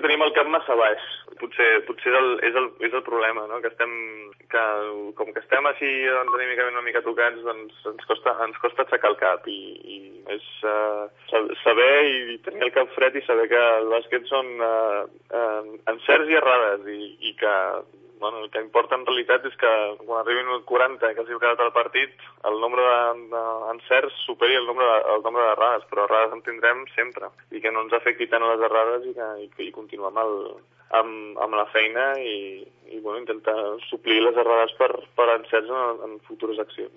que tenim el cap massa baix. Potser és el problema, no? Que com que estem així anímicament una mica tocats, doncs ens costa aixecar el cap i és saber i tenir el cap fred i saber que el bàsquet són encerts i errades i que el que importa en realitat és que quan arribin el 40, que hagi quedat el partit, el nombre d'encerts superi el nombre d'errades, però errades en tindrem sempre, i que no ens afecti tant a les errades i continuem amb la feina i intentar suplir les errades per encerts en futures accions.